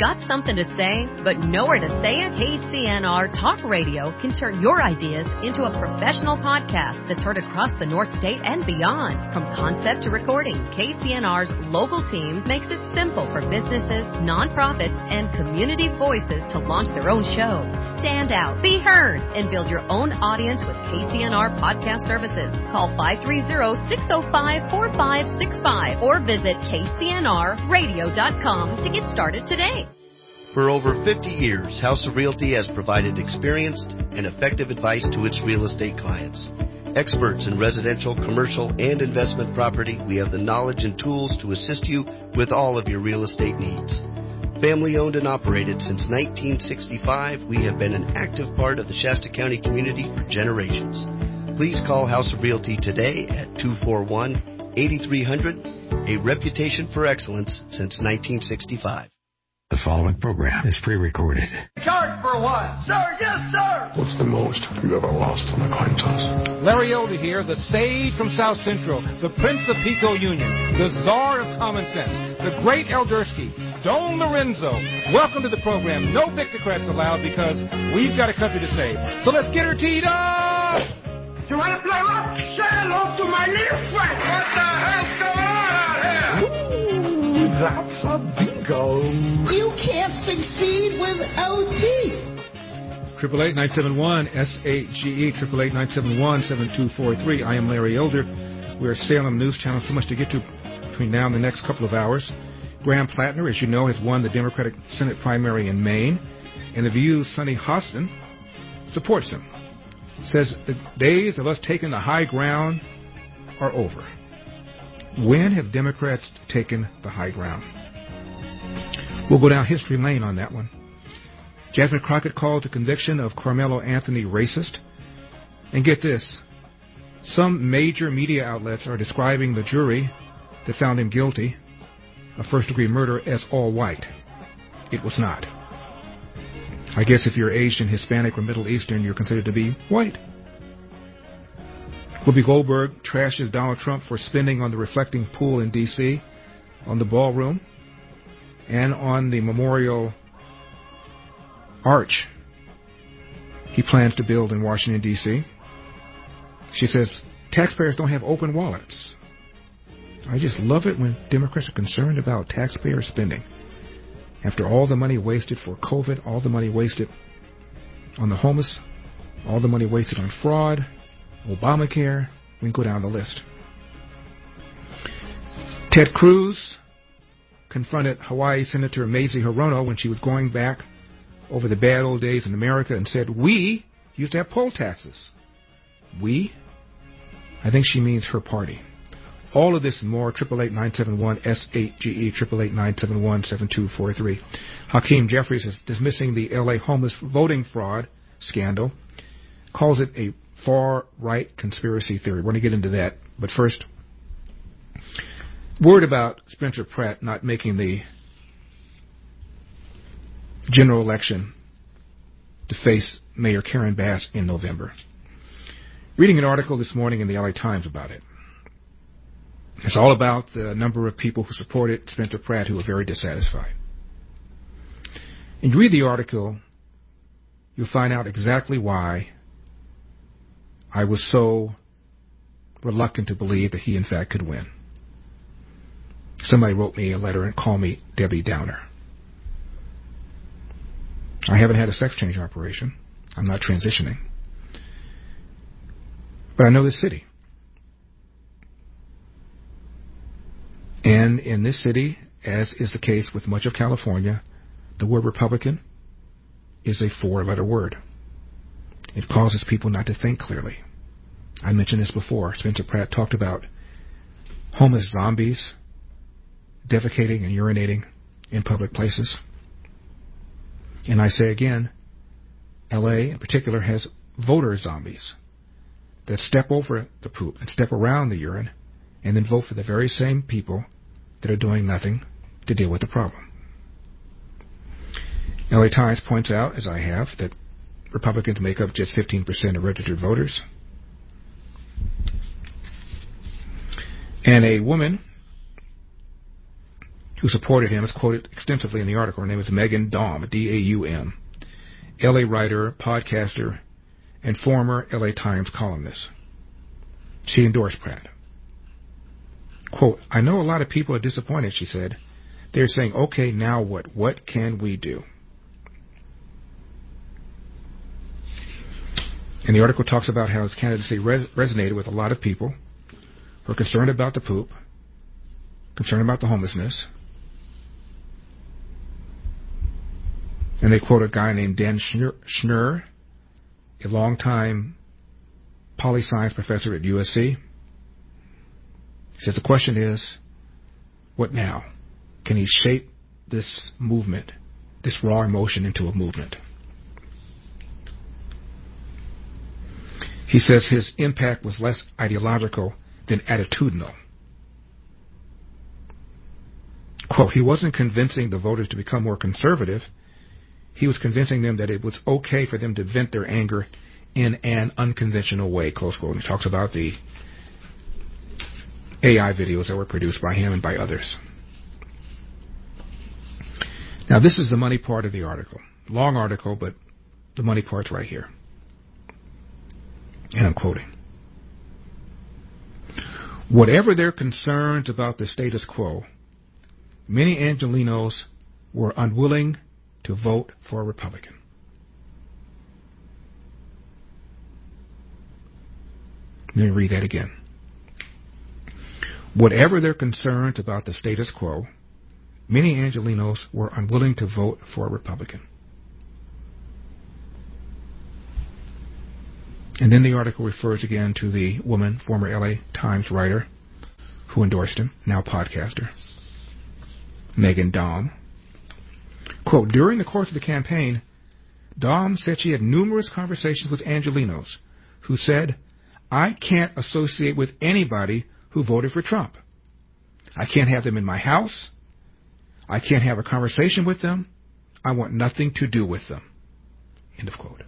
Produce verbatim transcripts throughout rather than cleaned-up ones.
Got something to say, but nowhere to say it? K C N R Talk Radio can turn your ideas into a professional podcast that's heard across the North State and beyond. From concept to recording, K C N R's local team makes it simple for businesses, nonprofits, and community voices to launch their own show. Stand out, be heard, and build your own audience with K C N R Podcast Services. Call five three zero, six zero five, four five six five or visit K C N R radio dot com to get started today. For over fifty years, House of Realty has provided experienced and effective advice to its real estate clients. Experts in residential, commercial, and investment property, we have the knowledge and tools to assist you with all of your real estate needs. Family owned and operated since nineteen sixty-five, we have been an active part of the Shasta County community for generations. Please call House of Realty today at two four one, eight three zero zero, a reputation for excellence since nineteen sixty-five. The following program is pre-recorded. Charge for what? Sir, yes, sir! What's the most you've ever lost on a coin toss? Larry Older here, the sage from South Central, the Prince of Pico Union, the czar of common sense, the great Eldersky, Don Lorenzo. Welcome to the program. No Victocrats allowed because we've got a country to save. So let's get her teed up! You want to play what? Say hello to my little friend! What the hell's going on out here? Ooh, that's a bingo. You can't succeed without teeth. Triple eight nine seven one S A G E triple eight nine seven one seven two four three. I am Larry Elder. We're Salem News Channel. So much to get to between now and the next couple of hours. Graham Plattner, as you know, has won the Democratic Senate primary in Maine, and the View's Sonny Hostin supports him. Says the days of us taking the high ground are over. When have Democrats taken the high ground? We'll go down history lane on that one. Jasmine Crockett called the conviction of Carmelo Anthony racist. And get this, some major media outlets are describing the jury that found him guilty of first-degree murder as all white. It was not. I guess if you're Asian, Hispanic, or Middle Eastern, you're considered to be white. Whoopi Goldberg trashes Donald Trump for spending on the reflecting pool in D C, on the ballroom, and on the memorial arch he plans to build in Washington, D C She says, taxpayers don't have open wallets. I just love it when Democrats are concerned about taxpayer spending. After all the money wasted for COVID, all the money wasted on the homeless, all the money wasted on fraud, Obamacare, we can go down the list. Ted Cruz confronted Hawaii Senator Mazie Hirono when she was going back over the bad old days in America and said, we used to have poll taxes. We? I think she means her party. All of this and more, triple eight nine seven one S eight G E, triple eight nine seven one seven two four three. Hakeem Jeffries is dismissing the L A homeless voting fraud scandal, calls it a far-right conspiracy theory. We're going to get into that. But first, word about Spencer Pratt not making the general election to face Mayor Karen Bass in November. Reading an article this morning in the L A Times about it. It's all about the number of people who supported Spencer Pratt who are very dissatisfied. And you read the article, you'll find out exactly why I was so reluctant to believe that he, in fact, could win. Somebody wrote me a letter and called me Debbie Downer. I haven't had a sex change operation. I'm not transitioning. But I know this city. And in this city, as is the case with much of California, the word Republican is a four-letter word. It causes people not to think clearly. I mentioned this before. Spencer Pratt talked about homeless zombies defecating and urinating in public places. And I say again, L A in particular has voter zombies that step over the poop and step around the urine and then vote for the very same people that are doing nothing to deal with the problem. L A Times points out, as I have, that Republicans make up just fifteen percent of registered voters. And a woman who supported him, is quoted extensively in the article. Her name is Megan Daum, D A U M, L A writer, podcaster, and former L A Times columnist. She endorsed Pratt. Quote, I know a lot of people are disappointed, she said. They're saying, okay, now what? What can we do? And the article talks about how his candidacy res- resonated with a lot of people who are concerned about the poop, concerned about the homelessness. And they quote a guy named Dan Schnur, a longtime poli-science professor at U S C. He says the question is, what now? Can he shape this movement, this raw emotion, into a movement? He says his impact was less ideological than attitudinal. Quote, he wasn't convincing the voters to become more conservative. He was convincing them that it was okay for them to vent their anger in an unconventional way, close quote. He talks about the A I videos that were produced by him and by others. Now, this is the money part of the article. Long article, but the money part's right here. And I'm quoting. Whatever their concerns about the status quo, many Angelenos were unwilling to vote for a Republican. Let me read that again. Whatever their concerns about the status quo, many Angelenos were unwilling to vote for a Republican. And then the article refers again to the woman, former L A Times writer, who endorsed him, now podcaster, Megan Daum. Quote, during the course of the campaign, Daum said she had numerous conversations with Angelenos who said, I can't associate with anybody who voted for Trump. I can't have them in my house. I can't have a conversation with them. I want nothing to do with them. End of quote.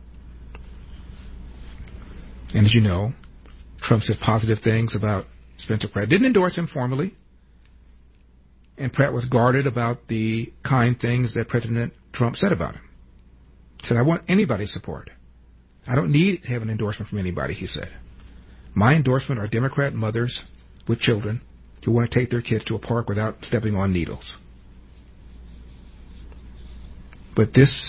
And as you know, Trump said positive things about Spencer Pratt. Didn't endorse him formally. And Pratt was guarded about the kind things that President Trump said about him. He said, I want anybody's support. I don't need to have an endorsement from anybody, he said. My endorsement are Democrat mothers with children who want to take their kids to a park without stepping on needles. But this,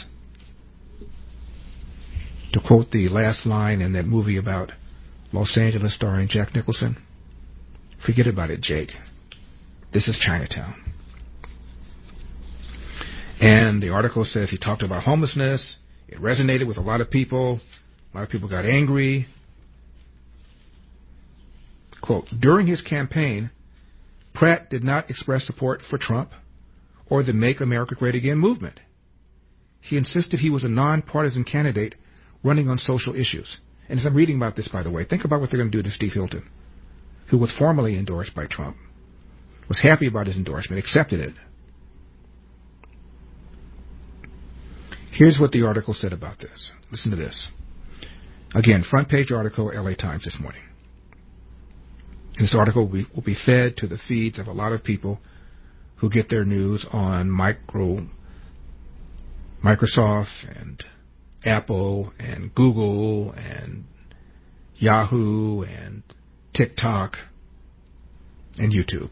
to quote the last line in that movie about Los Angeles starring Jack Nicholson, forget about it, Jake. This is Chinatown. And the article says he talked about homelessness. It resonated with a lot of people. A lot of people got angry. Quote, during his campaign, Pratt did not express support for Trump or the Make America Great Again movement. He insisted he was a nonpartisan candidate running on social issues. And as I'm reading about this, by the way, think about what they're going to do to Steve Hilton, who was formally endorsed by Trump, was happy about his endorsement, accepted it. Here's what the article said about this. Listen to this. Again, front page article, L A Times this morning. And this article will be, will be fed to the feeds of a lot of people who get their news on micro, Microsoft and Apple and Google and Yahoo and TikTok and YouTube.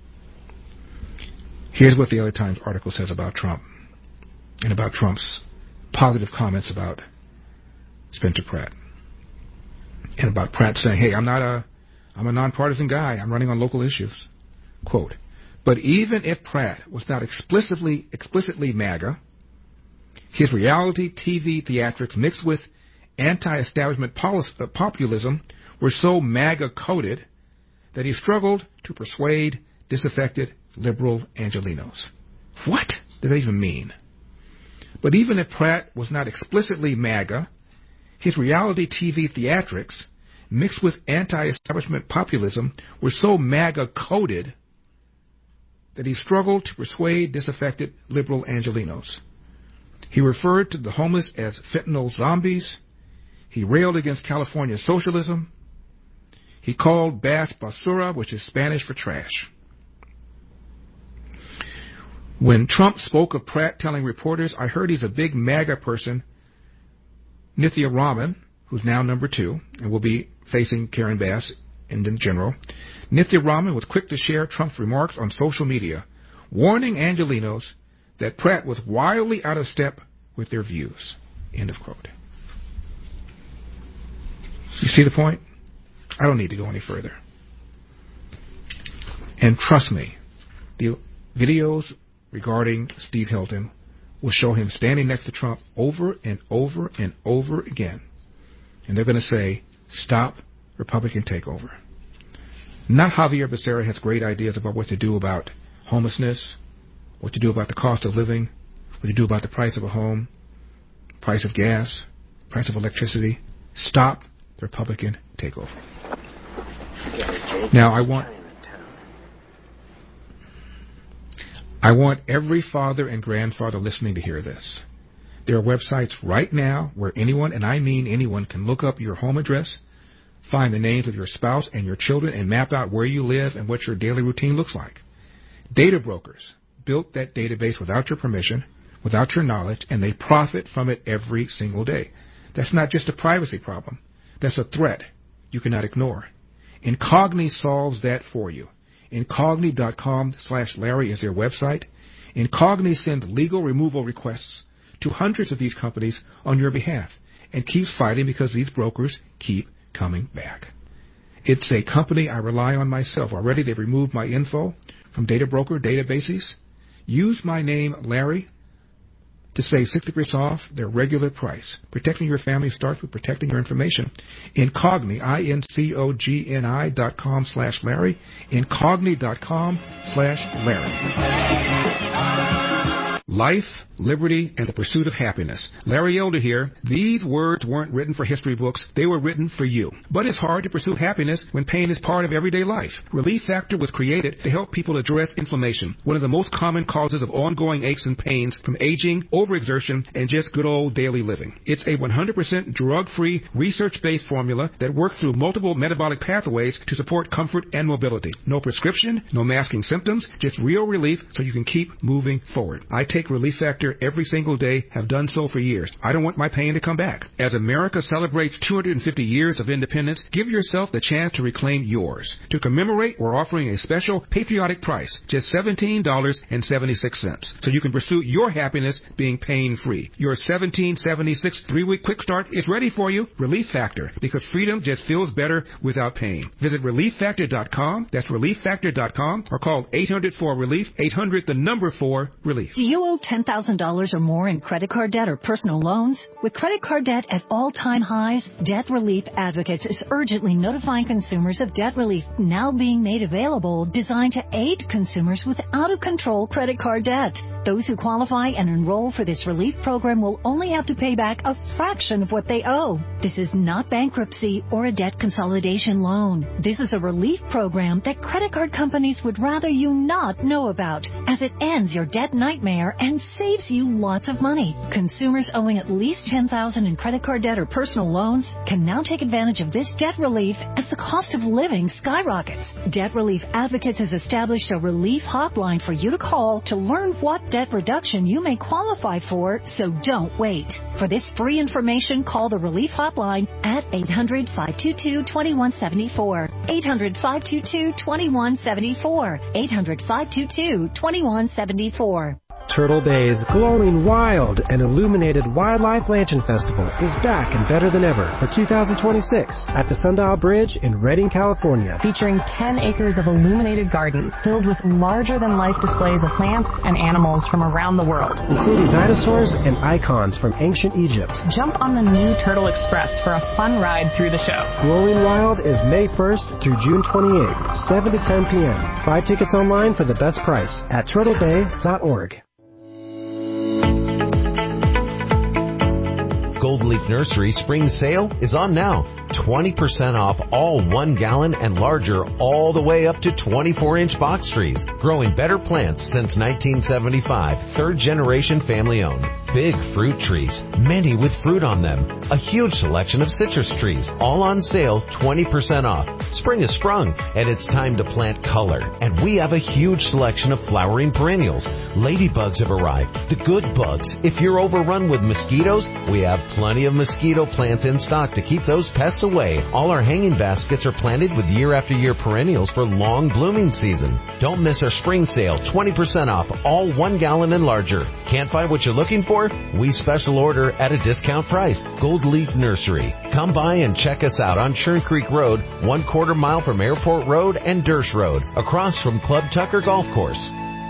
Here's what the L A Times article says about Trump and about Trump's positive comments about Spencer Pratt. And about Pratt saying, hey, I'm not a, I'm a nonpartisan guy. I'm running on local issues. Quote, but even if Pratt was not explicitly, explicitly MAGA, his reality T V theatrics mixed with anti-establishment populism were so MAGA-coded that he struggled to persuade disaffected liberal Angelenos. What does that even mean? But even if Pratt was not explicitly MAGA, his reality T V theatrics mixed with anti-establishment populism were so MAGA-coded that he struggled to persuade disaffected liberal Angelenos. He referred to the homeless as fentanyl zombies. He railed against California socialism. He called Bass basura, which is Spanish for trash. When Trump spoke of Pratt telling reporters, I heard he's a big MAGA person, Nithya Raman, who's now number two and will be facing Karen Bass in the general, Nithya Raman was quick to share Trump's remarks on social media, warning Angelenos that Pratt was wildly out of step with their views. End of quote. You see the point? I don't need to go any further. And trust me, the videos regarding Steve Hilton will show him standing next to Trump over and over and over again. And they're going to say, stop Republican takeover. Not Javier Becerra has great ideas about what to do about homelessness, what to do about the cost of living, what to do about the price of a home, price of gas, price of electricity. Stop the Republican takeover. Now, I want I want every father and grandfather listening to hear this. There are websites right now where anyone, and I mean anyone, can look up your home address, find the names of your spouse and your children, and map out where you live and what your daily routine looks like. Data brokers built that database without your permission, without your knowledge, and they profit from it every single day. That's not just a privacy problem. That's a threat you cannot ignore. Incogni solves that for you. Incogni.com slash Larry is their website. Incogni sends legal removal requests to hundreds of these companies on your behalf and keeps fighting because these brokers keep coming back. It's a company I rely on myself. Already they've removed my info from data broker databases. Use my name, Larry, to save sixty percent off their regular price. Protecting your family starts with protecting your information. Incogni, I N C O G N I dot com slash Larry. Incogni dot com slash Larry. Life, liberty, and the pursuit of happiness. Larry Elder here. These words weren't written for history books. They were written for you. But it's hard to pursue happiness when pain is part of everyday life. Relief Factor was created to help people address inflammation, one of the most common causes of ongoing aches and pains from aging, overexertion, and just good old daily living. It's a one hundred percent drug-free, research-based formula that works through multiple metabolic pathways to support comfort and mobility. No prescription, no masking symptoms, just real relief so you can keep moving forward. I take Relief Factor every single day, have done so for years. I don't want my pain to come back. As America celebrates two hundred fifty years of independence, give yourself the chance to reclaim yours. To commemorate, we're offering a special patriotic price, just seventeen dollars and seventy-six cents, so you can pursue your happiness being pain-free. Your seventeen seventy-six three-week quick start is ready for you. Relief Factor, because freedom just feels better without pain. Visit relief factor dot com. That's relief factor dot com, or call eight hundred four relief, eight hundred the number four relief. Do you owe ten thousand dollars or more in credit card debt or personal loans? With credit card debt at all-time highs, Debt Relief Advocates is urgently notifying consumers of debt relief now being made available, designed to aid consumers with out-of-control credit card debt. Those who qualify and enroll for this relief program will only have to pay back a fraction of what they owe. This is not bankruptcy or a debt consolidation loan. This is a relief program that credit card companies would rather you not know about, as it ends your debt nightmare and saves you lots of money. Consumers owing at least ten thousand dollars in credit card debt or personal loans can now take advantage of this debt relief as the cost of living skyrockets. Debt Relief Advocates has established a relief hotline for you to call to learn what debt reduction you may qualify for, so don't wait. For this free information, call the Relief Hotline at eight hundred, five two two, two one seven four. eight hundred, five two two, two one seven four. eight hundred, five two two, two one seven four. Turtle Bay's glowing wild and illuminated Wildlife Lantern Festival is back and better than ever for two thousand twenty-six at the Sundial Bridge in Redding, California. Featuring ten acres of illuminated gardens filled with larger-than-life displays of plants and animals from around the world, including dinosaurs and icons from ancient Egypt. Jump on the new Turtle Express for a fun ride through the show. Glowing Wild is May first through June twenty-eighth, seven to ten p.m. Buy tickets online for the best price at turtle bay dot org. Gold Leaf Nursery Spring Sale is on now. twenty percent off all one gallon and larger all the way up to twenty-four inch box trees. Growing better plants since nineteen seventy-five. Third generation family owned. big fruit trees, many with fruit on them. A huge selection of citrus trees, all on sale, twenty percent off. Spring has sprung, and it's time to plant color. And we have a huge selection of flowering perennials. Ladybugs have arrived, the good bugs. If you're overrun with mosquitoes, we have plenty of mosquito plants in stock to keep those pests away. All our hanging baskets are planted with year-after-year perennials for long blooming season. Don't miss our spring sale, twenty percent off, all one gallon and larger. Can't find what you're looking for? We special order at a discount price. Gold Leaf Nursery. Come by and check us out on Churn Creek Road, one quarter mile from Airport Road and Dersh Road, across from Club Tucker Golf Course.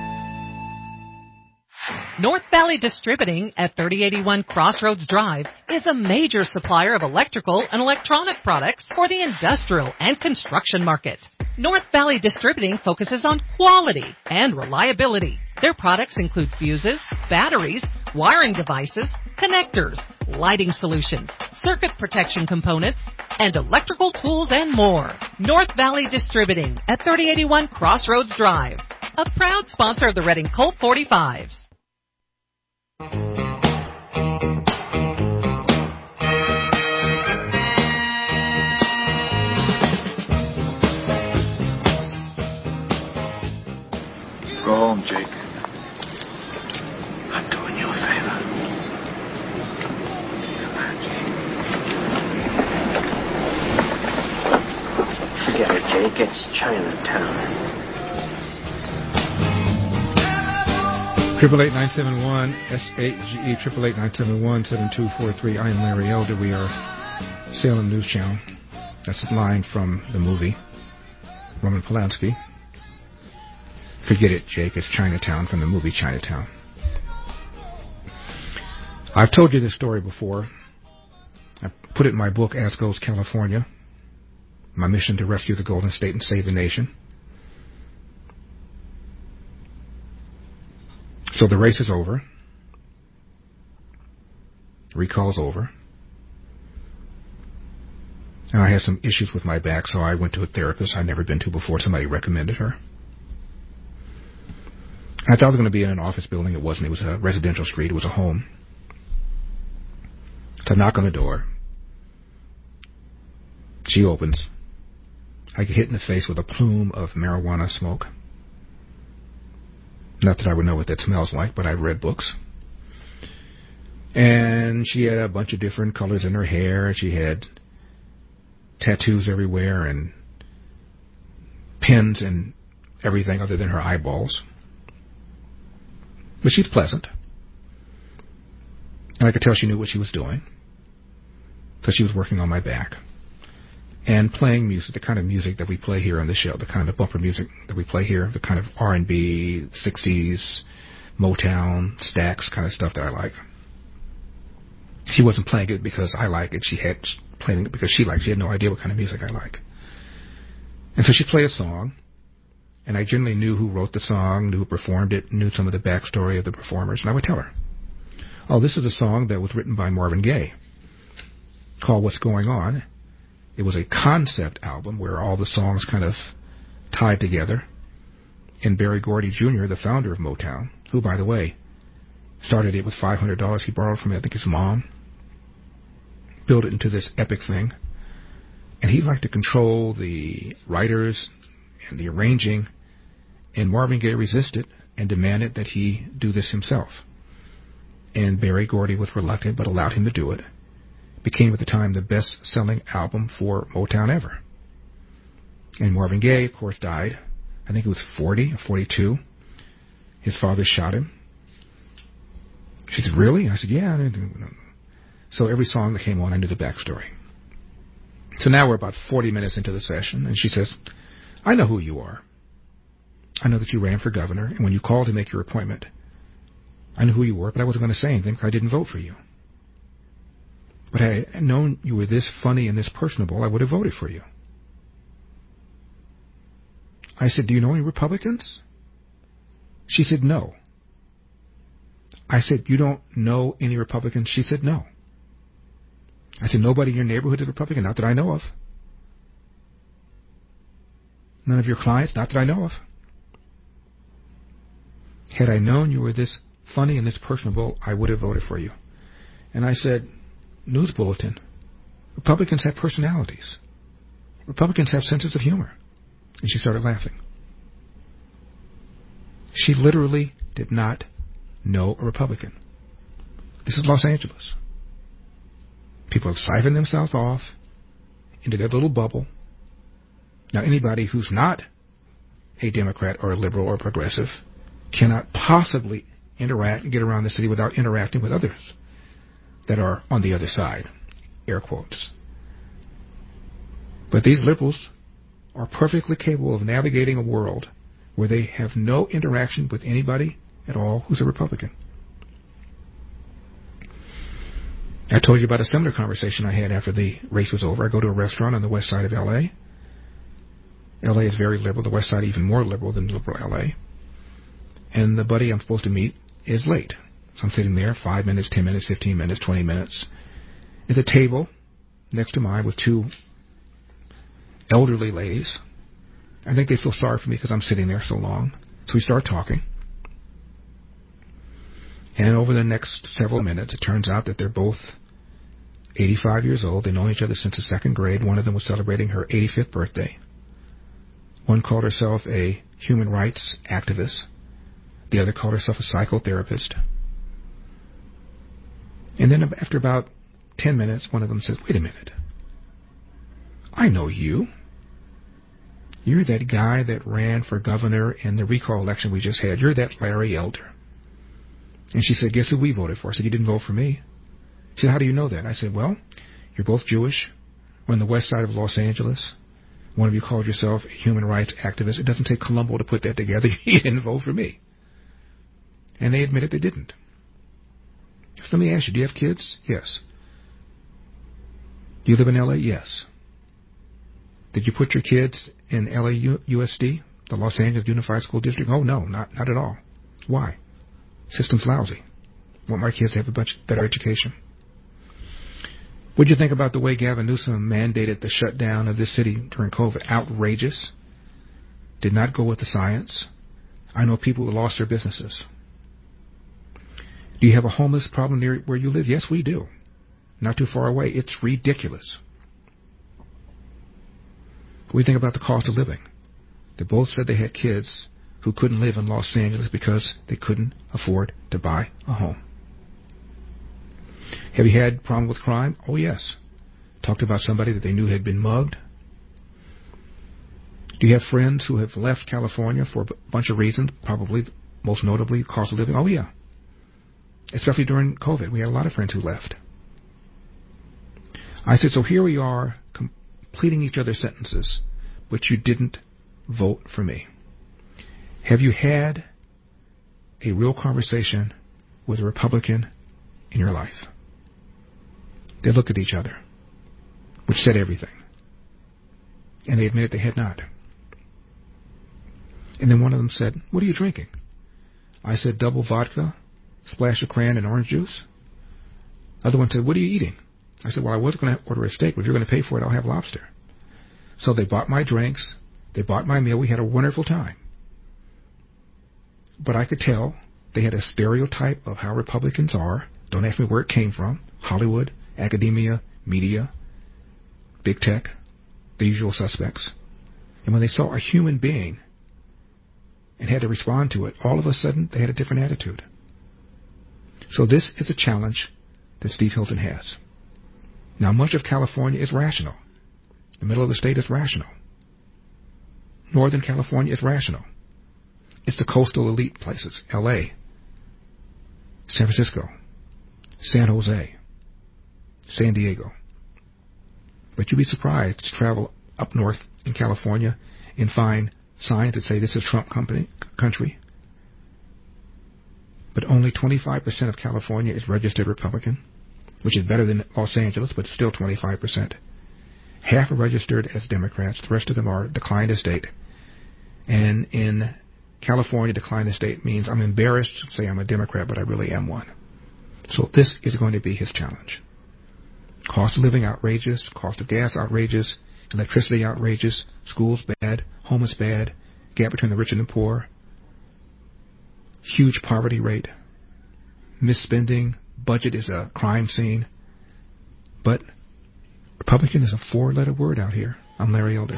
North Valley Distributing at thirty eighty-one Crossroads Drive is a major supplier of electrical and electronic products for the industrial and construction market. North Valley Distributing focuses on quality and reliability. Their products include fuses, batteries, wiring devices, connectors, lighting solutions, circuit protection components, and electrical tools and more. North Valley Distributing at thirty eighty-one Crossroads Drive, a proud sponsor of the Reading Colt forty-fives. Go home, Jake. I'm doing you a favor. Come on, Jake. Forget it, Jake. It's Chinatown. Triple eight nine seven one S eight G E triple eight nine seven one seven two four three. I am Larry Elder. We are Salem News Channel. That's a line from the movie Roman Polanski. Forget it, Jake. It's Chinatown from the movie Chinatown. I've told you this story before. I put it in my book, As Goes California, my mission to rescue the Golden State and save the nation. So the race is over. Recall's over. And I had some issues with my back, so I went to a therapist I'd never been to before. Somebody recommended her. I thought I was going to be in an office building. It wasn't. It was a residential street. It was a home. So I knock on the door. She opens. I get hit in the face with a plume of marijuana smoke. Not that I would know what that smells like, but I've read books. And she had a bunch of different colors in her hair, and she had tattoos everywhere and pins and everything other than her eyeballs. But she's pleasant. And I could tell she knew what she was doing, because she was working on my back and playing music, the kind of music that we play here on the show, the kind of bumper music that we play here, the kind of R and B, sixties, Motown, Stax kind of stuff that I like. She wasn't playing it because I like it. She had playing it because she liked it. She had no idea what kind of music I like. And so she played a song, and I generally knew who wrote the song, knew who performed it, knew some of the backstory of the performers, and I would tell her, oh, this is a song that was written by Marvin Gaye called What's Going On. It was a concept album where all the songs kind of tied together. And Berry Gordy Junior, the founder of Motown, who, by the way, started it with five hundred dollars he borrowed from, I think, his mom, built it into this epic thing. And he liked to control the writers and the arranging, and Marvin Gaye resisted and demanded that he do this himself. And Berry Gordy was reluctant but allowed him to do it. Became at the time the best-selling album for Motown ever. And Marvin Gaye, of course, died. I think he was forty or forty-two. His father shot him. She said, really? I said, yeah. So every song that came on, I knew the backstory. So now we're about forty minutes into the session, and she says, I know who you are. I know that you ran for governor, and when you called to make your appointment, I knew who you were, but I wasn't going to say anything because I didn't vote for you. But had I known you were this funny and this personable, I would have voted for you. I said, do you know any Republicans? She said, no. I said, you don't know any Republicans? She said, no. I said, nobody in your neighborhood is Republican? Not that I know of. None of your clients? Not that I know of. Had I known you were this funny and this personable, I would have voted for you. And I said, news bulletin, Republicans have personalities. Republicans have senses of humor. And she started laughing. She literally did not know a Republican. This is Los Angeles. People have siphoned themselves off into their little bubble. Now, anybody who's not a Democrat or a liberal or progressive cannot possibly interact and get around the city without interacting with others that are on the other side, air quotes. But these liberals are perfectly capable of navigating a world where they have no interaction with anybody at all who's a Republican. I told you about a similar conversation I had after the race was over. I go to a restaurant on the west side of L A. L A is very liberal. The west side even more liberal than liberal L A. And the buddy I'm supposed to meet is late. So I'm sitting there five minutes, ten minutes, fifteen minutes, twenty minutes. At a table next to mine with two elderly ladies. I think they feel sorry for me because I'm sitting there so long. So we start talking. And over the next several minutes, it turns out that they're both eighty-five years old. They've known each other since the second grade. One of them was celebrating her eighty-fifth birthday. One called herself a human rights activist. The other called herself a psychotherapist. And then after about ten minutes, one of them says, wait a minute. I know you. You're that guy that ran for governor in the recall election we just had. You're that Larry Elder. And she said, guess who we voted for? I said, you didn't vote for me. She said, how do you know that? I said, well, you're both Jewish. We're on the west side of Los Angeles. One of you called yourself a human rights activist. It doesn't take Columbo to put that together. You didn't vote for me. And they admitted they didn't. So let me ask you, do you have kids? Yes. Do you live in L A? Yes. Did you put your kids in L A U S D, the Los Angeles Unified School District? Oh, no, not, not at all. Why? System's lousy. I want my kids to have a much better education. What did you think about the way Gavin Newsom mandated the shutdown of this city during COVID? Outrageous. Did not go with the science. I know people who lost their businesses. Do you have a homeless problem near where you live? Yes, we do. Not too far away. It's ridiculous. What do you think about the cost of living? They both said they had kids who couldn't live in Los Angeles because they couldn't afford to buy a home. Have you had a problem with crime? Oh, yes. Talked about somebody that they knew had been mugged. Do you have friends who have left California for a bunch of reasons, probably most notably cost of living? Oh, yeah. Especially during COVID. We had a lot of friends who left. I said, so here we are completing each other's sentences, but you didn't vote for me. Have you had a real conversation with a Republican in your life? They looked at each other, which said everything. And they admitted they had not. And then one of them said, what are you drinking? I said, double vodka, splash of cran and orange juice. Other one said, what are you eating? I said, well, I was going to order a steak, but if you're going to pay for it, I'll have lobster. So they bought my drinks. They bought my meal. We had a wonderful time. But I could tell they had a stereotype of how Republicans are. Don't ask me where it came from. Hollywood, academia, media, big tech, the usual suspects. And when they saw a human being and had to respond to it, all of a sudden they had a different attitude. So this is a challenge that Steve Hilton has. Now, much of California is rational. The middle of the state is rational. Northern California is rational. It's the coastal elite places, L A, San Francisco, San Jose, San Diego. But you'd be surprised to travel up north in California and find signs that say this is Trump company, country. But only twenty-five percent of California is registered Republican, which is better than Los Angeles, but still twenty-five percent. Half are registered as Democrats. The rest of them are declined as state. And in California, declined as state means I'm embarrassed to say I'm a Democrat, but I really am one. So this is going to be his challenge. Cost of living outrageous, cost of gas outrageous, electricity outrageous, schools bad, homeless bad, gap between the rich and the poor, huge poverty rate. misspending. Budget is a crime scene. But Republican is a four-letter word out here. I'm Larry Elder.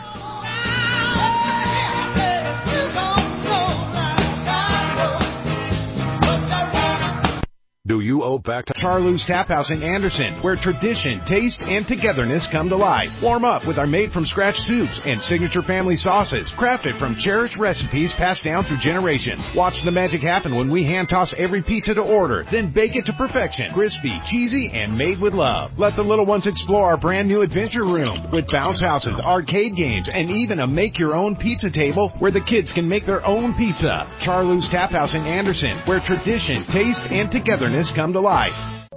Do you owe back to Charloo's Tap House in Anderson, where tradition, taste, and togetherness come to life? Warm up with our made-from-scratch soups and signature family sauces, crafted from cherished recipes passed down through generations. Watch the magic happen when we hand-toss every pizza to order, then bake it to perfection, crispy, cheesy, and made with love. Let the little ones explore our brand-new adventure room with bounce houses, arcade games, and even a make-your-own pizza table where the kids can make their own pizza. Charloo's Tap House in Anderson, where tradition, taste, and togetherness come to life.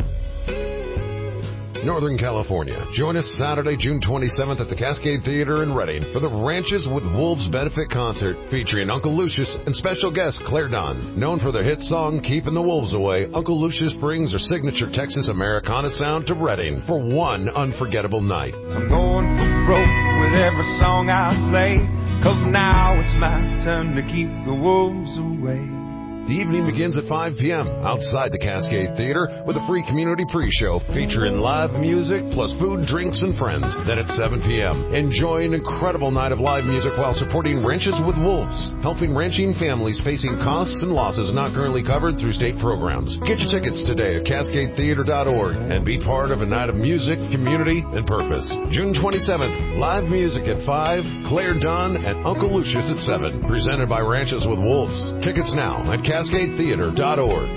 Northern California. Join us Saturday, June twenty-seventh at the Cascade Theater in Redding for the Ranches with Wolves benefit concert featuring Uncle Lucius and special guest Claire Dunn. Known for their hit song Keeping the Wolves Away, Uncle Lucius brings their signature Texas Americana sound to Redding for one unforgettable night. I'm going for broke with every song I play, 'cause now it's my turn to keep the wolves away. The evening begins at five p.m. outside the Cascade Theater with a free community pre-show featuring live music plus food, drinks, and friends. Then at seven p.m., enjoy an incredible night of live music while supporting Ranches with Wolves, helping ranching families facing costs and losses not currently covered through state programs. Get your tickets today at cascade theater dot org and be part of a night of music, community, and purpose. June twenty-seventh, live music at five, Claire Dunn and Uncle Lucius at seven. Presented by Ranches with Wolves. Tickets now at cascade theater dot org.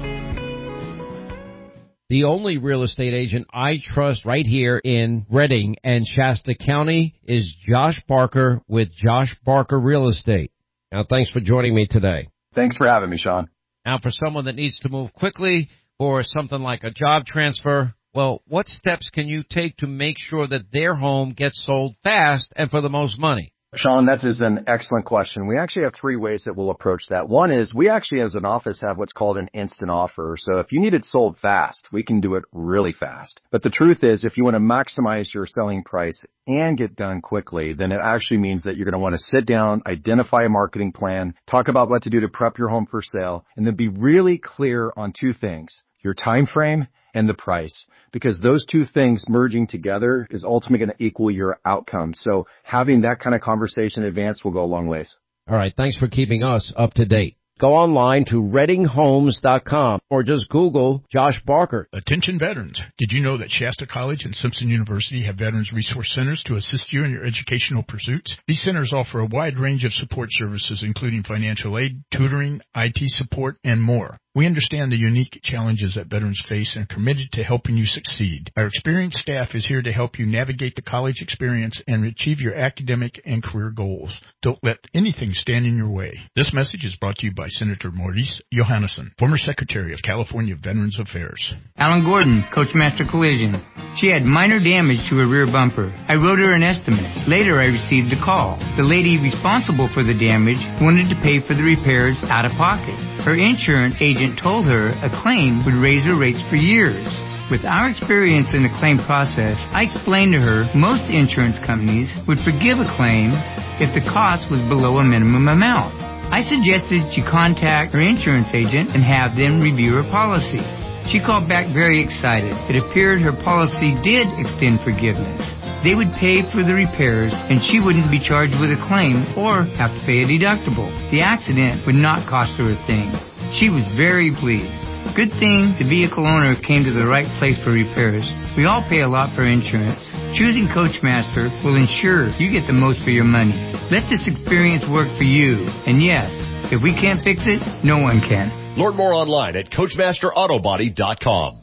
The only real estate agent I trust right here in Redding and Shasta County is Josh Barker with Josh Barker Real Estate. Now, thanks for joining me today. Thanks for having me, Sean. Now, for someone that needs to move quickly or something like a job transfer, well, what steps can you take to make sure that their home gets sold fast and for the most money? Sean, that is an excellent question. We actually have three ways that we'll approach that. One is we actually as an office have what's called an instant offer. So if you need it sold fast, we can do it really fast. But the truth is if you want to maximize your selling price and get done quickly, then it actually means that you're going to want to sit down, identify a marketing plan, talk about what to do to prep your home for sale, and then be really clear on two things, your time frame and the price, because those two things merging together is ultimately going to equal your outcome. So having that kind of conversation in advance will go a long ways. All right. Thanks for keeping us up to date. Go online to redding homes dot com or just Google Josh Barker. Attention veterans. Did you know that Shasta College and Simpson University have Veterans Resource Centers to assist you in your educational pursuits? These centers offer a wide range of support services, including financial aid, tutoring, I T support, and more. We understand the unique challenges that veterans face and are committed to helping you succeed. Our experienced staff is here to help you navigate the college experience and achieve your academic and career goals. Don't let anything stand in your way. This message is brought to you by Senator Maurice Johannesson, former Secretary of California Veterans Affairs. Alan Gordon, Coachmaster Collision. She had minor damage to her rear bumper. I wrote her an estimate. Later, I received a call. The lady responsible for the damage wanted to pay for the repairs out of pocket. Her insurance agent told her a claim would raise her rates for years. With our experience in the claim process, I explained to her most insurance companies would forgive a claim if the cost was below a minimum amount. I suggested she contact her insurance agent and have them review her policy. She called back very excited. It appeared her policy did extend forgiveness. They would pay for the repairs, and she wouldn't be charged with a claim or have to pay a deductible. The accident would not cost her a thing. She was very pleased. Good thing the vehicle owner came to the right place for repairs. We all pay a lot for insurance. Choosing Coachmaster will ensure you get the most for your money. Let this experience work for you. And yes, if we can't fix it, no one can. Learn more online at coachmaster auto body dot com.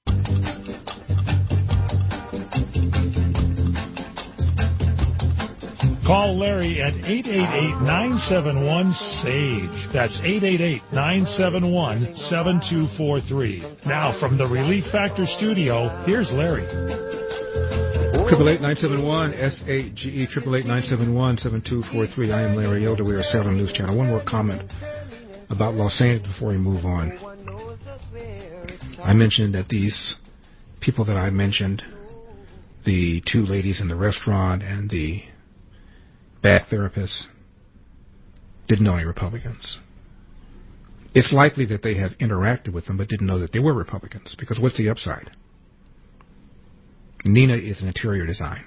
Call Larry at eight eight eight, nine seven one, S A G E. That's eight eight eight, nine seven one, seven two four three. Now, from the Relief Factor studio, here's Larry. Triple eight nine seven one S A G E. Triple eight nine seven one seven two four three. I am Larry Elder. We are Salem News Channel. One more comment about Los Angeles before we move on. I mentioned that these people that I mentioned, the two ladies in the restaurant and the back therapists, didn't know any Republicans. it's likely that they have interacted with them but didn't know that they were Republicans, because what's the upside? Nina is an interior design.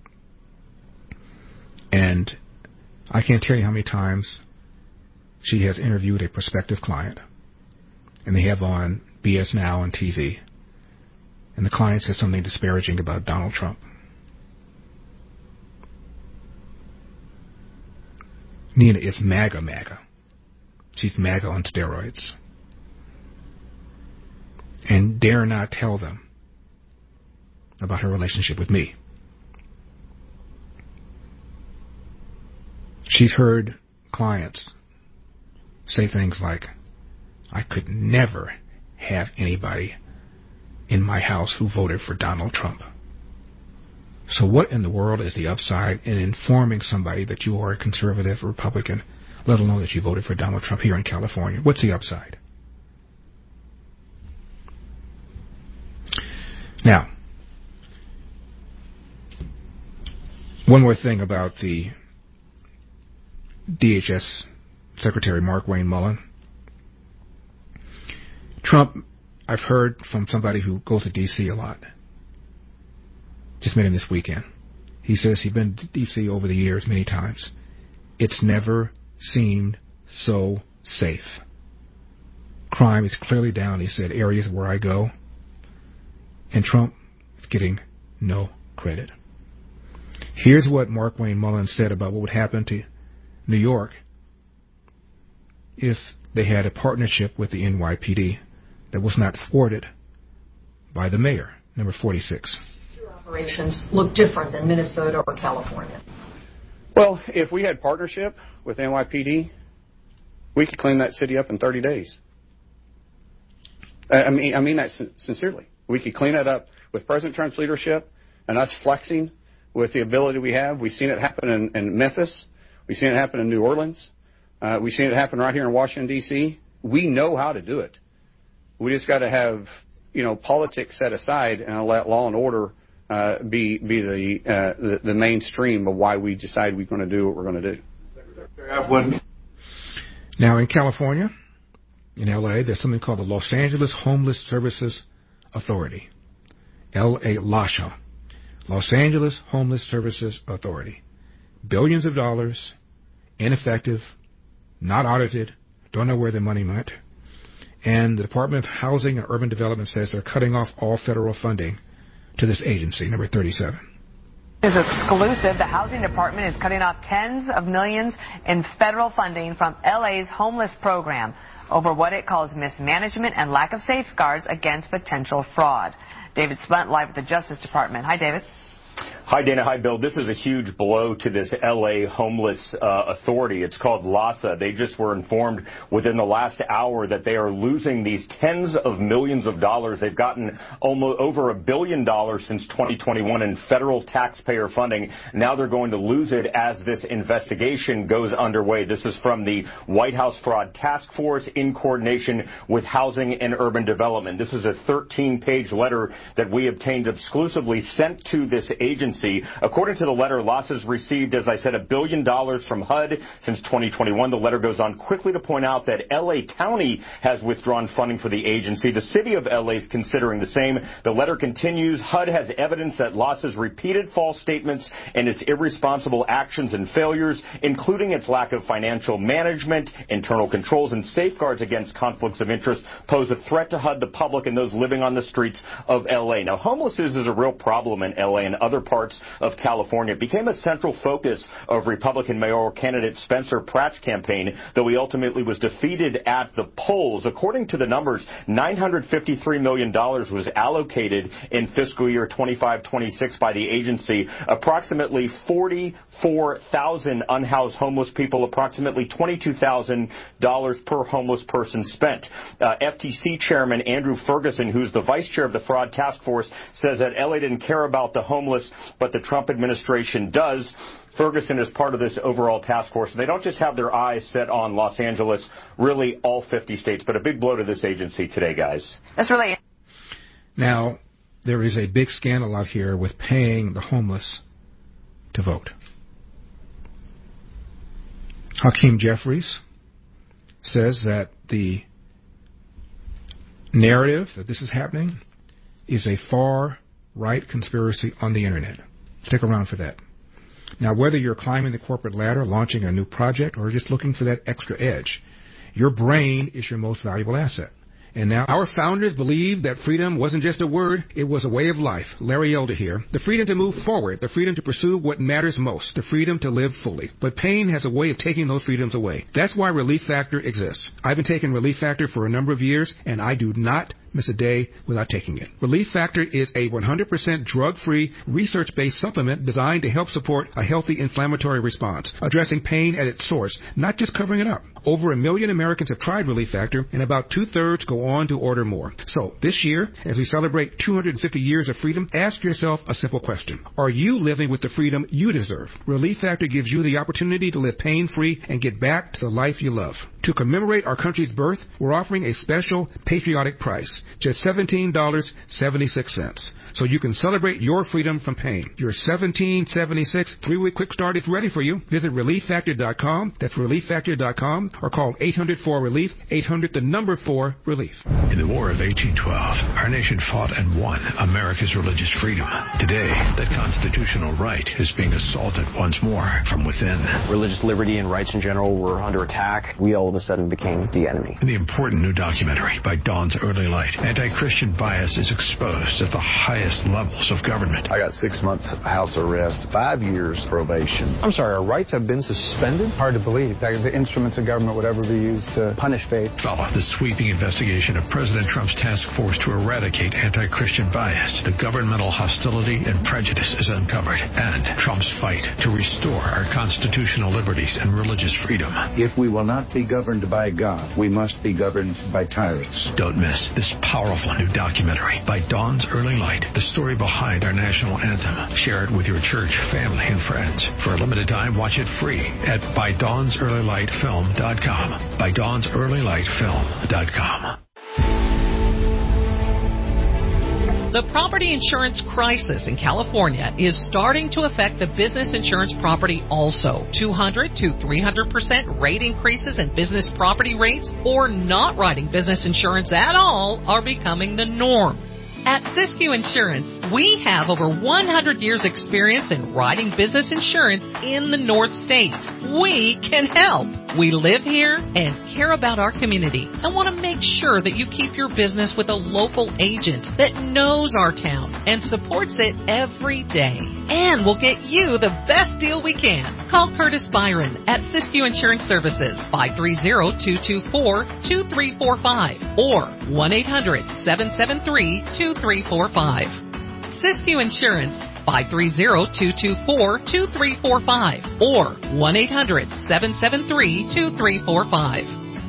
And I can't tell you how many times she has interviewed a prospective client, and they have on B S Now on T V, and the client says something disparaging about Donald Trump. Nina is MAGA MAGA. She's MAGA on steroids. And dare not tell them about her relationship with me. She's heard clients say things like, I could never have anybody in my house who voted for Donald Trump. So what in the world is the upside in informing somebody that you are a conservative Republican, let alone that you voted for Donald Trump here in California? What's the upside? Now, one more thing about the D H S Secretary Markwayne Mullin. Trump, I've heard from somebody who goes to D C a lot. Just met him this weekend. He says he's been to D C over the years many times. It's never seemed so safe. Crime is clearly down, he said, areas where I go. And Trump is getting no credit. Here's what Markwayne Mullin said about what would happen to New York if they had a partnership with the N Y P D that was not thwarted by the mayor. Number forty-six. Operations look different than Minnesota or California. Well, if we had partnership with N Y P D, we could clean that city up in thirty days. I mean, I mean that sincerely. We could clean it up with President Trump's leadership and us flexing with the ability we have. We've seen it happen in, in Memphis. We've seen it happen in New Orleans. Uh, we've seen it happen right here in Washington, D C. We know how to do it. We just got to have, you know, politics set aside and let law and order uh, be be the, uh, the the mainstream of why we decide we're going to do what we're going to do. Now, in California, in L A, there's something called the Los Angeles Homeless Services Authority, L A LASHA, Los Angeles Homeless Services Authority. Billions of dollars, ineffective, not audited, don't know where the money went. And the Department of Housing and Urban Development says they're cutting off all federal funding to this agency, number thirty-seven. Is exclusive. The Housing Department is cutting off tens of millions in federal funding from L A's homeless program over what it calls mismanagement and lack of safeguards against potential fraud. David Splint live at the Justice Department. Hi, David. Hi, Dana. Hi, Bill. This is a huge blow to this L A homeless uh, authority. It's called LASA. They just were informed within the last hour that they are losing these tens of millions of dollars. They've gotten almost over a billion dollars since twenty twenty-one in federal taxpayer funding. Now they're going to lose it as this investigation goes underway. This is from the White House Fraud Task Force in coordination with Housing and Urban Development. This is a thirteen-page letter that we obtained exclusively sent to this agency. According to the letter, LASA's received, as I said, a billion dollars from H U D since twenty twenty-one. The letter goes on quickly to point out that L A County has withdrawn funding for the agency. The city of L A is considering the same. The letter continues. H U D has evidence that LASA's repeated false statements and its irresponsible actions and failures, including its lack of financial management, internal controls, and safeguards against conflicts of interest, pose a threat to H U D, the public, and those living on the streets of L A. Now, homelessness is a real problem in L A and other parts of California. It became a central focus of Republican mayoral candidate Spencer Pratt's campaign, though he ultimately was defeated at the polls. According to the numbers, nine hundred fifty-three million dollars was allocated in fiscal year twenty-five twenty-six by the agency. Approximately forty-four thousand unhoused homeless people, approximately twenty-two thousand dollars per homeless person spent. Uh, F T C Chairman Andrew Ferguson, who's the vice chair of the Fraud Task Force, says that L A didn't care about the homeless, but the Trump administration does. Ferguson is part of this overall task force. They don't just have their eyes set on Los Angeles, really all fifty states, but a big blow to this agency today, guys. That's really... Now, there is a big scandal out here with paying the homeless to vote. Hakeem Jeffries says that the narrative that this is happening is a far-right conspiracy on the Internet. Stick around for that. Now, whether you're climbing the corporate ladder, launching a new project, or just looking for that extra edge, your brain is your most valuable asset. And now our founders believed that freedom wasn't just a word, it was a way of life. Larry Elder here. The freedom to move forward, the freedom to pursue what matters most, the freedom to live fully. But pain has a way of taking those freedoms away. That's why Relief Factor exists. I've been taking Relief Factor for a number of years, and I do not miss a day without taking it. Relief Factor is a one hundred percent drug-free, research-based supplement designed to help support a healthy inflammatory response, addressing pain at its source, not just covering it up. Over a million Americans have tried Relief Factor, and about two-thirds go on to order more. So, this year, as we celebrate two hundred fifty years of freedom, ask yourself a simple question. Are you living with the freedom you deserve? Relief Factor gives you the opportunity to live pain-free and get back to the life you love. To commemorate our country's birth, we're offering a special patriotic price, just seventeen dollars and seventy-six cents. So you can celebrate your freedom from pain. Your seventeen dollars and seventy-six cents three-week quick start is ready for you. Visit relief factor dot com. That's relief factor dot com, or call eight hundred four relief, eight hundred the number four relief. In the War of eighteen twelve, our nation fought and won America's religious freedom. Today, that constitutional right is being assaulted once more from within. Religious liberty and rights in general were under attack. We all of a sudden became the enemy. In the important new documentary by Dawn's Early Light, anti-Christian bias is exposed at the highest levels of government. I got six months house arrest, five years probation. I'm sorry, our rights have been suspended? Hard to believe that the instruments of government would ever be used to punish faith. Follow the sweeping investigation of President Trump's task force to eradicate anti-Christian bias. The governmental hostility and prejudice is uncovered, and Trump's fight to restore our constitutional liberties and religious freedom. If we will not be governed by God, we must be governed by tyrants. Don't miss this powerful new documentary by Dawn's Early Light, the story behind our national anthem. Share it with your church, family, and friends. For a limited time, watch it free at by dawns early light film dot com. by dawns early light film dot com. The property insurance crisis in California is starting to affect the business insurance property also. two hundred to three hundred percent rate increases in business property rates or not writing business insurance at all are becoming the norm. At Siskiyou Insurance, we have over one hundred years experience in writing business insurance in the North States. We can help. We live here and care about our community and want to make sure that you keep your business with a local agent that knows our town and supports it every day. And we'll get you the best deal we can. Call Curtis Byron at Siskiyou Insurance Services, five three zero, two two four, two three four five or one eight hundred, seven seven three, two three four five. Siskiyou Insurance, five three zero, two two four, two three four five or one eight hundred, seven seven three, two three four five.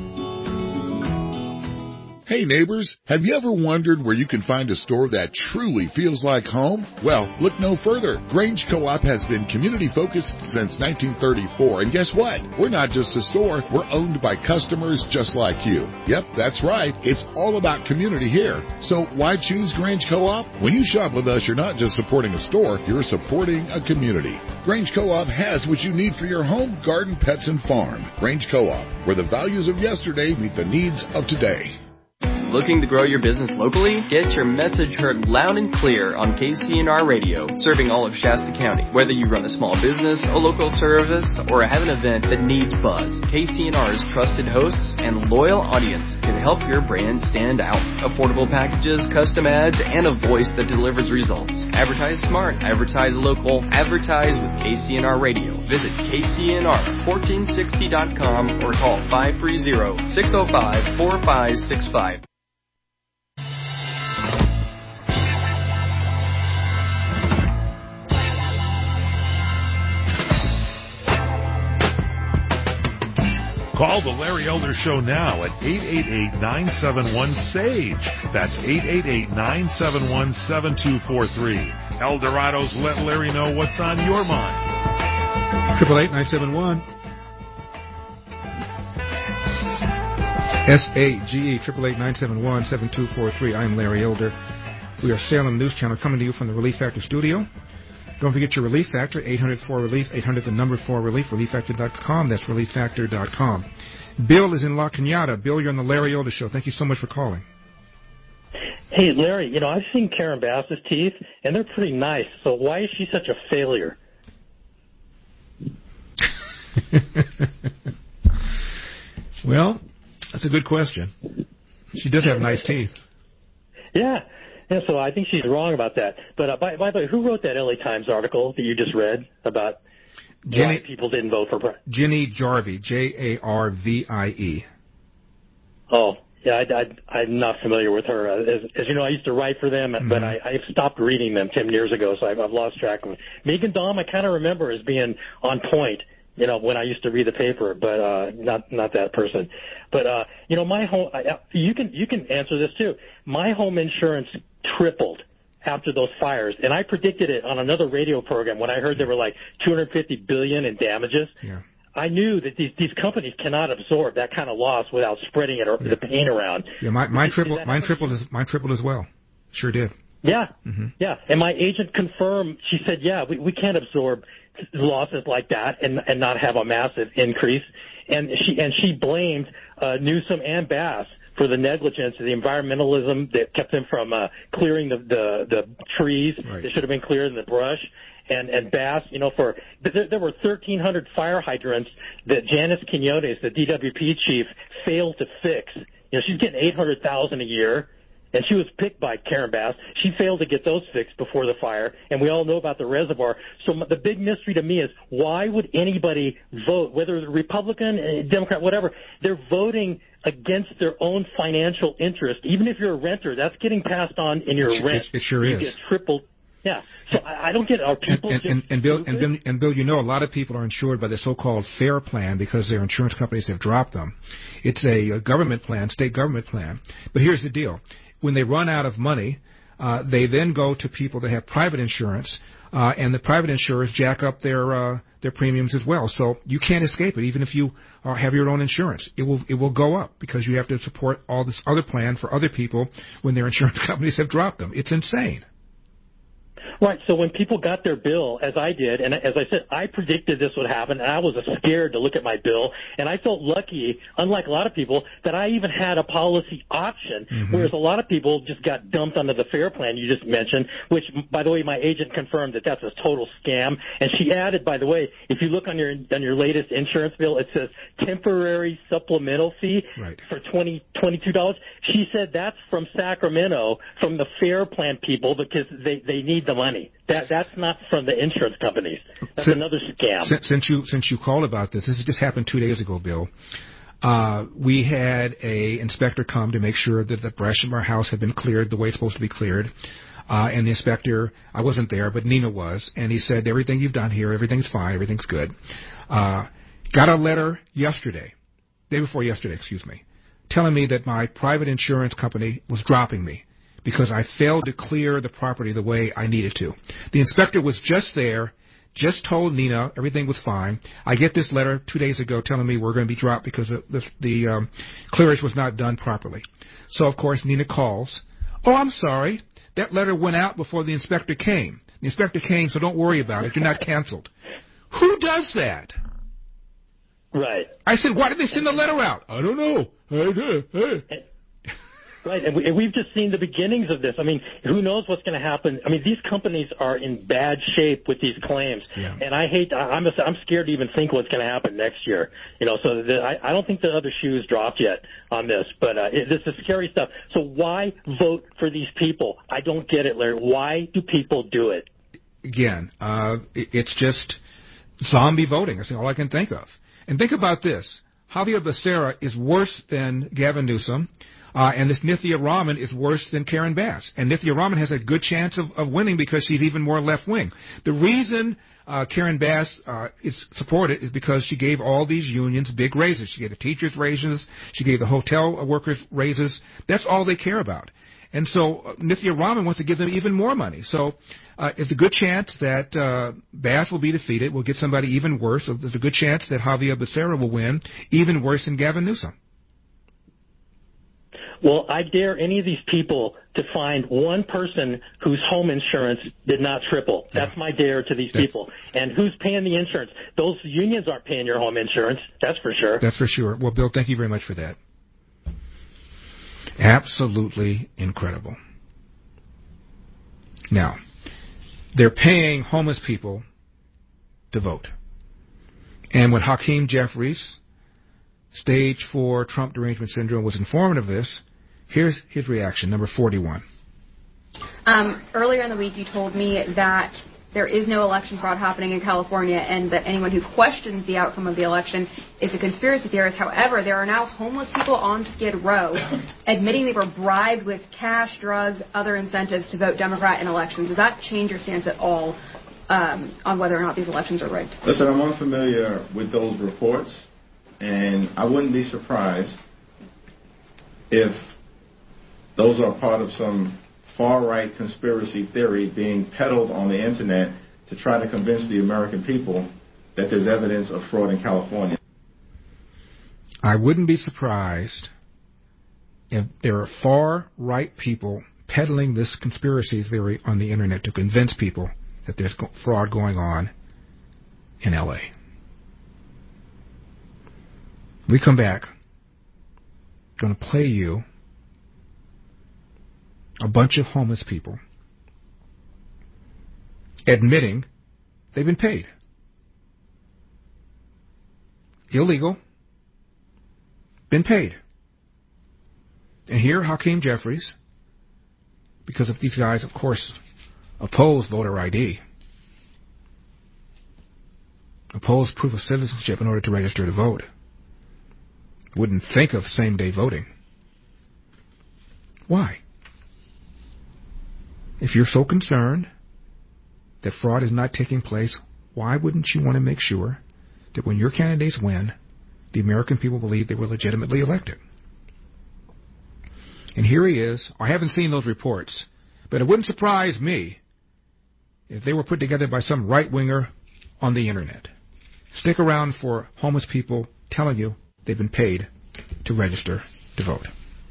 Hey neighbors, have you ever wondered where you can find a store that truly feels like home? Well, look no further. Grange Co-op has been community focused since nineteen thirty-four, and guess what? We're not just a store, we're owned by customers just like you. Yep, that's right. It's all about community here. So why choose Grange Co-op? When you shop with us, you're not just supporting a store, you're supporting a community. Grange Co-op has what you need for your home, garden, pets, and farm. Grange Co-op, where the values of yesterday meet the needs of today. Looking to grow your business locally? Get your message heard loud and clear on K C N R Radio, serving all of Shasta County. Whether you run a small business, a local service, or have an event that needs buzz, K C N R's trusted hosts and loyal audience can help your brand stand out. Affordable packages, custom ads, and a voice that delivers results. Advertise smart, advertise local, advertise with K C N R Radio. Visit K C N R fourteen sixty dot com or call five three zero, six zero five, four five six five. Call the Larry Elder Show now at eight eight eight, nine seven one, S A G E. That's eight eight eight, nine seven one, seven two four three. Eldorado's Let Larry Know What's on Your Mind. Triple eight nine seven one S A G E, triple eight nine seven one seven two four three. I am Larry Elder. We are Salem News Channel coming to you from the Relief Factor studio. Don't forget your Relief Factor, eight hundred four relief, eight hundred the number four relief, relief factor dot com. That's relief factor dot com. Bill is in La Cañada. Bill, you're on the Larry Elder Show. Thank you so much for calling. Hey, Larry, you know, I've seen Karen Bass's teeth, and they're pretty nice. So why is she such a failure? Well, that's a good question. She does have nice teeth. Yeah. Yeah, so I think she's wrong about that. But uh, by, by the way, who wrote that L A Times article that you just read about Jenny, why people didn't vote for president? Jenny Jarvie, J A R V I E. Oh, yeah, I, I, I'm not familiar with her. Uh, as, as you know, I used to write for them, mm-hmm. but I, I've stopped reading them ten years ago, so I've, I've lost track of them. Megan Daum, I kind of remember as being on point, you know, when I used to read the paper, but uh, not not that person. But uh, you know, my home, I, you can you can answer this too. My home insurance tripled after those fires, and I predicted it on another radio program when I heard there were like two hundred fifty billion dollars in damages. Yeah. I knew that these these companies cannot absorb that kind of loss without spreading it or yeah. the pain around. Yeah, my, mine tripled. Mine tripled as mine tripled as well. Sure did. Yeah, mm-hmm. yeah. And my agent confirmed. She said, "Yeah, we we can't absorb losses like that and and not have a massive increase." And she and she blamed uh, Newsom and Bass for the negligence, the environmentalism that kept them from uh, clearing the the, the trees right. that should have been cleared in the brush. And, and Bass, you know, for there, there were thirteen hundred fire hydrants that Janice Quinones, the D W P chief, failed to fix. You know, she's getting eight hundred thousand dollars a year, and she was picked by Karen Bass. She failed to get those fixed before the fire, and we all know about the reservoir. So the big mystery to me is why would anybody vote, whether it's Republican, Democrat, whatever, they're voting against their own financial interest. Even if you're a renter, that's getting passed on in your it, rent. It, it sure you is. You get tripled. Yeah, so I, I don't get our people and, and, and, and Bill and Bill, and Bill, you know, a lot of people are insured by the so-called FAIR plan because their insurance companies have dropped them. It's a, a government plan, state government plan. But here's the deal: when they run out of money, uh, they then go to people that have private insurance, uh, and the private insurers jack up their uh, their premiums as well. So you can't escape it, even if you are, have your own insurance. It will it will go up because you have to support all this other plan for other people when their insurance companies have dropped them. It's insane. Right. So when people got their bill, as I did, and as I said, I predicted this would happen, and I was scared to look at my bill, and I felt lucky, unlike a lot of people, that I even had a policy option, mm-hmm. whereas a lot of people just got dumped under the FAIR plan you just mentioned, which, by the way, my agent confirmed that that's a total scam. And she added, by the way, if you look on your on your latest insurance bill, it says temporary supplemental fee right. for twenty dollars, twenty-two dollars. She said that's from Sacramento, from the FAIR plan people, because they, they need the money. That that's not from the insurance companies. That's since, another scam. Since, since you since you called about this, this just happened two days ago, Bill. Uh, we had a inspector come to make sure that the brush in our house had been cleared the way it's supposed to be cleared. Uh, and the inspector, I wasn't there, but Nina was, and he said everything you've done here, everything's fine, everything's good. Uh, got a letter yesterday, day before yesterday, excuse me, telling me that my private insurance company was dropping me because I failed to clear the property the way I needed to. The inspector was just there, just told Nina everything was fine. I get this letter two days ago telling me we're going to be dropped because the, the, the um, clearance was not done properly. So, of course, Nina calls. Oh, I'm sorry. That letter went out before the inspector came. The inspector came, so don't worry about it. You're not canceled. Who does that? Right. I said, why did they send the letter out? I don't know. I do. Hey. Right, and, we, and we've just seen the beginnings of this. I mean, who knows what's going to happen? I mean, these companies are in bad shape with these claims, yeah. and I hate. I'm a, I'm scared to even think what's going to happen next year. You know, so the, I, I don't think the other shoe's dropped yet on this, but uh, it, this is scary stuff. So why vote for these people? I don't get it, Larry. Why do people do it? Again, uh, it, it's just zombie voting. That's all I can think of. And think about this: Javier Becerra is worse than Gavin Newsom. Uh, and this Nithya Raman is worse than Karen Bass. And Nithya Raman has a good chance of, of winning because she's even more left-wing. The reason uh, Karen Bass uh, is supported is because she gave all these unions big raises. She gave the teachers raises. She gave the hotel workers raises. That's all they care about. And so uh, Nithya Raman wants to give them even more money. So uh, it's a good chance that uh, Bass will be defeated. We'll get somebody even worse. So there's a good chance that Javier Becerra will win, even worse than Gavin Newsom. Well, I dare any of these people to find one person whose home insurance did not triple. That's my dare to these people. And who's paying the insurance? Those unions aren't paying your home insurance. That's for sure. That's for sure. Well, Bill, thank you very much for that. Absolutely incredible. Now, they're paying homeless people to vote. And when Hakeem Jeffries, stage four Trump derangement syndrome, was informed of this, here's his reaction, number forty-one. Um, earlier in the week, you told me that there is no election fraud happening in California and that anyone who questions the outcome of the election is a conspiracy theorist. However, there are now homeless people on Skid Row admitting they were bribed with cash, drugs, other incentives to vote Democrat in elections. Does that change your stance at all um, on whether or not these elections are rigged? Listen, I'm unfamiliar with those reports, and I wouldn't be surprised if those are part of some far-right conspiracy theory being peddled on the Internet to try to convince the American people that there's evidence of fraud in California. I wouldn't be surprised if there are far-right people peddling this conspiracy theory on the Internet to convince people that there's fraud going on in L A. We come back, going to play you a bunch of homeless people admitting they've been paid. Illegal, been paid. And here, Hakeem Jeffries, because of these guys, of course, oppose voter I D, oppose proof of citizenship in order to register to vote, wouldn't think of same-day voting. Why? If you're so concerned that fraud is not taking place, why wouldn't you want to make sure that when your candidates win, the American people believe they were legitimately elected? And here he is. I haven't seen those reports, but it wouldn't surprise me if they were put together by some right-winger on the Internet. Stick around for homeless people telling you they've been paid to register to vote.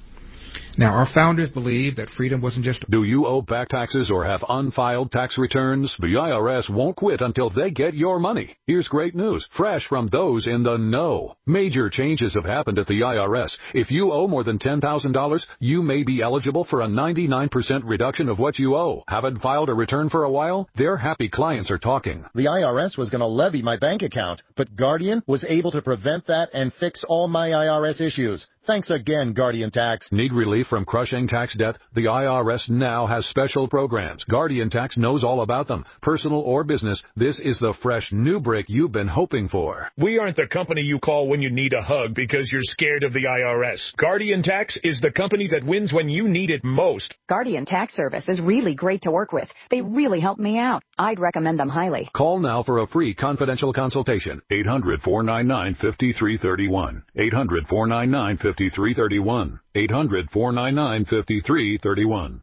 Now, our founders believed that freedom wasn't just... Do you owe back taxes or have unfiled tax returns? The I R S won't quit until they get your money. Here's great news, fresh from those in the know. Major changes have happened at the I R S. If you owe more than ten thousand dollars, you may be eligible for a ninety-nine percent reduction of what you owe. Haven't filed a return for a while? Their happy clients are talking. The I R S was going to levy my bank account, but Guardian was able to prevent that and fix all my I R S issues. Thanks again, Guardian Tax. Need relief from crushing tax debt? The I R S now has special programs. Guardian Tax knows all about them. Personal or business, this is the fresh new break you've been hoping for. We aren't the company you call when you need a hug because you're scared of the I R S. Guardian Tax is the company that wins when you need it most. Guardian Tax Service is really great to work with. They really helped me out. I'd recommend them highly. Call now for a free confidential consultation. eight hundred, four nine nine, five three three one. eight hundred, four nine nine, five three three one. eight hundred, four nine nine, five three three one.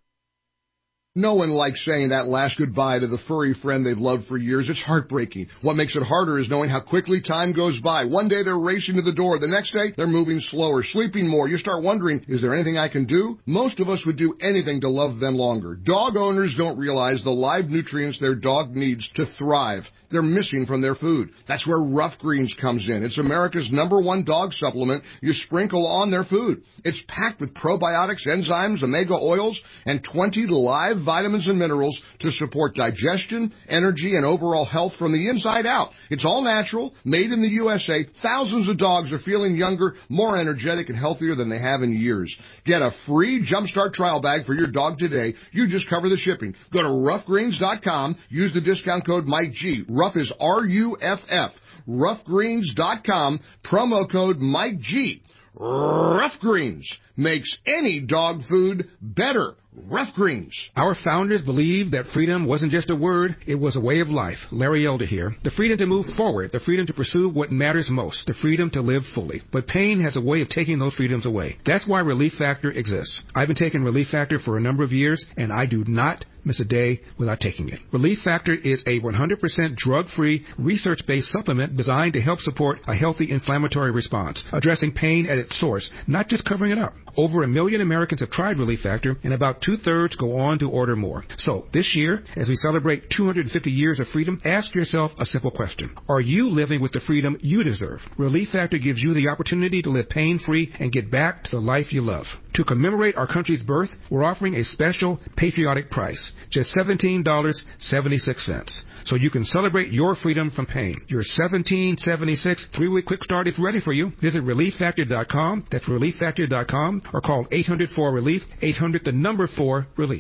No one likes saying that last goodbye to the furry friend they've loved for years. It's heartbreaking. What makes it harder is knowing how quickly time goes by. One day they're racing to the door. The next day they're moving slower, sleeping more. You start wondering, is there anything I can do? Most of us would do anything to love them longer. Dog owners don't realize the live nutrients their dog needs to thrive. They're missing from their food. That's where Rough Greens comes in. It's America's number one dog supplement you sprinkle on their food. It's packed with probiotics, enzymes, omega oils, and twenty live vitamins and minerals to support digestion, energy, and overall health from the inside out. It's all natural, made in the U S A. Thousands of dogs are feeling younger, more energetic, and healthier than they have in years. Get a free Jumpstart trial bag for your dog today. You just cover the shipping. Go to rough greens dot com. Use the discount code Mike G. Rough is R U F F. rough greens dot com. Promo code Mike G. Rough Greens makes any dog food better. Rough Greens. Our founders believed that freedom wasn't just a word, it was a way of life. Larry Elder here. The freedom to move forward, the freedom to pursue what matters most, the freedom to live fully. But pain has a way of taking those freedoms away. That's why Relief Factor exists. I've been taking Relief Factor for a number of years, and I do not miss a day without taking it. Relief Factor is a one hundred percent drug-free, research-based supplement designed to help support a healthy inflammatory response, addressing pain at its source, not just covering it up. Over a million Americans have tried Relief Factor, and about two-thirds go on to order more. So, this year, as we celebrate two hundred fifty years of freedom, ask yourself a simple question. Are you living with the freedom you deserve? Relief Factor gives you the opportunity to live pain-free and get back to the life you love. To commemorate our country's birth, we're offering a special patriotic price. just seventeen dollars and seventy-six cents. So you can celebrate your freedom from pain. Your seventeen dollars and seventy-six cents three-week quick start is ready for you. Visit relief factor dot com. That's relief factor dot com. Or call eight hundred four relief, eight hundred the number four relief.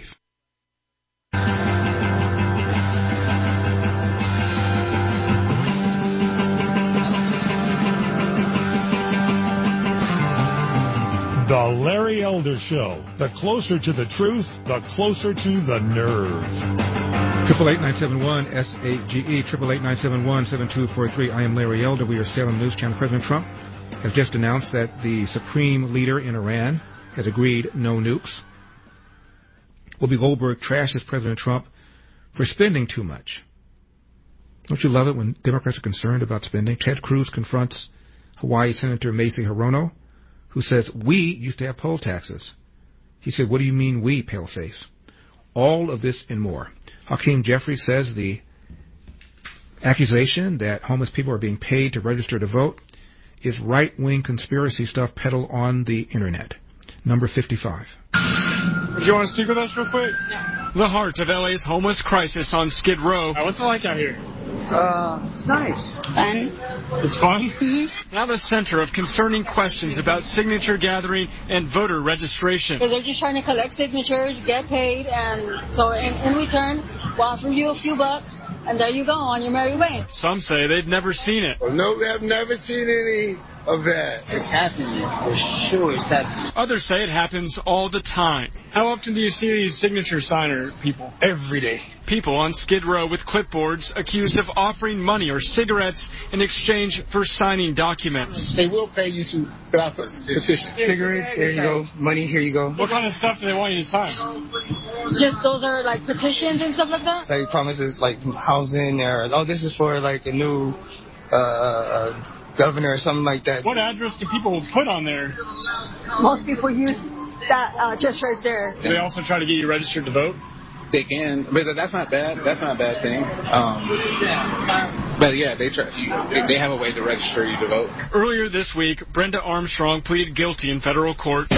The Larry Elder Show. The closer to the truth, the closer to the nerve. Triple eight nine seven one S A G E. Triple eight nine seven one seven two four three. I am Larry Elder. We are Salem News Channel. President Trump has just announced that the supreme leader in Iran has agreed no nukes. Whoopi Goldberg trashes President Trump for spending too much. Don't you love it when Democrats are concerned about spending? Ted Cruz confronts Hawaii Senator Macy Hirono, who says, we used to have poll taxes. He said, what do you mean we, paleface? All of this and more. Hakeem Jeffries says the accusation that homeless people are being paid to register to vote is right-wing conspiracy stuff peddled on the Internet. Number fifty-five. Do you want to speak with us real quick? No. The heart of L A's homeless crisis on Skid Row. Uh, what's it like out here? Uh, it's nice. Fun. It's fun? Mm-hmm. Now the center of concerning questions about signature gathering and voter registration. They're just trying to collect signatures, get paid, and so in, in return, we'll offer you a few bucks, and there you go on your merry way. Some say they've never seen it. Well, no, I've never seen any of that. It's happening. For sure it's happening. Others say it happens all the time. How often do you see these signature signer people? Every day. People on Skid Row with clipboards accused of offering money or cigarettes in exchange for signing documents. They will pay you to fill out a petition. Cigarettes, here you go. Money, here you go. What kind of stuff do they want you to sign? Just those are like petitions and stuff like that? Like promises like housing or, oh, this is for like a new uh, governor or something like that. What address do people put on there? Most people use that uh, just right there. Do they also try to get you registered to vote? They can, but that's not bad. That's not a bad thing. Um, but yeah, they try. You, they have a way to register you to vote. Earlier this week, Brenda Armstrong pleaded guilty in federal court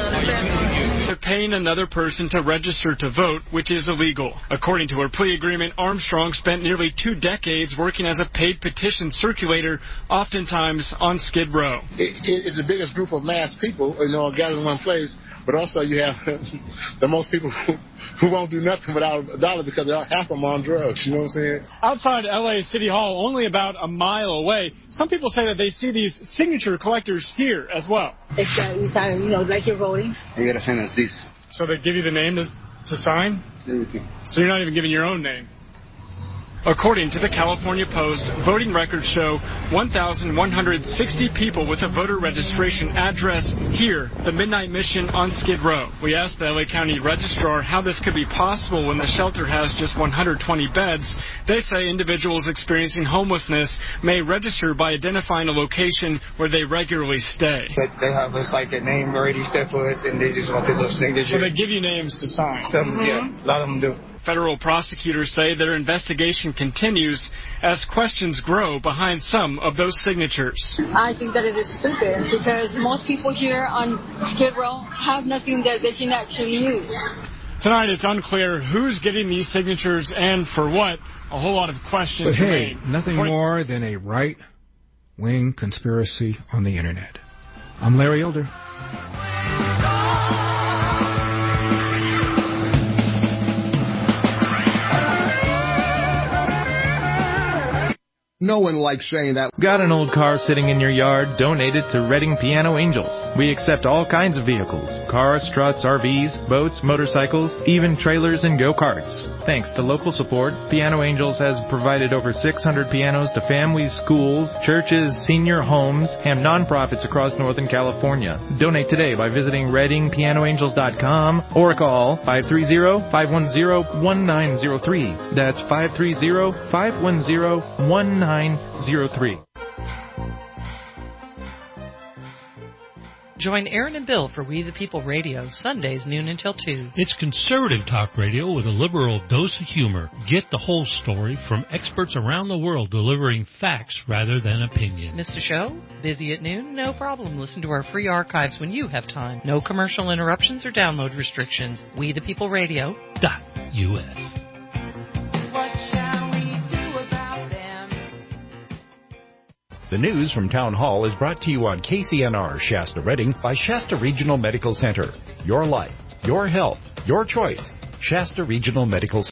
to paying another person to register to vote, which is illegal. According to her plea agreement, Armstrong spent nearly two decades working as a paid petition circulator, oftentimes on Skid Row. It, it's the biggest group of mass people, you know, gathered in one place. But also you have the most people who, who won't do nothing without a dollar because they're half of them on drugs. You know what I'm saying? Outside L A City Hall, only about a mile away, some people say that they see these signature collectors here as well. It's that you sign, you know, like you're voting. You got to sign as this. So they give you the name to, to sign? Everything. So you're not even giving your own name? According to the California Post, voting records show one thousand one hundred sixty people with a voter registration address here, the Midnight Mission on Skid Row. We asked the L A County Registrar how this could be possible when the shelter has just one hundred twenty beds. They say individuals experiencing homelessness may register by identifying a location where they regularly stay. They have us like a name already set for us, and they just want their little signature. So they give you names to sign? Some, mm-hmm. Yeah, a lot of them do. Federal prosecutors say their investigation continues as questions grow behind some of those signatures. I think that it is stupid because most people here on Skid Row have nothing that they can actually use. Tonight it's unclear who's getting these signatures and for what. A whole lot of questions But hey, remain. nothing more than a right-wing conspiracy on the Internet. I'm Larry Elder. No one likes saying that. Got an old car sitting in your yard? Donate it to Redding Piano Angels. We accept all kinds of vehicles. Cars, trucks, R Vs, boats, motorcycles, even trailers and go-karts. Thanks to local support, Piano Angels has provided over six hundred pianos to families, schools, churches, senior homes, and nonprofits across Northern California. Donate today by visiting redding piano angels dot com or call five three zero, five one zero, one nine zero three. That's five three zero, five one zero, one nine zero three. Join Aaron and Bill for We the People Radio, Sundays noon until two. It's conservative talk radio with a liberal dose of humor. Get the whole story from experts around the world delivering facts rather than opinion. Missed a show? Busy at noon? No problem. Listen to our free archives when you have time. No commercial interruptions or download restrictions. We the People Radio. Dot U S. The news from Town Hall is brought to you on K C N R Shasta Redding by Shasta Regional Medical Center. Your life, your health, your choice. Shasta Regional Medical Center.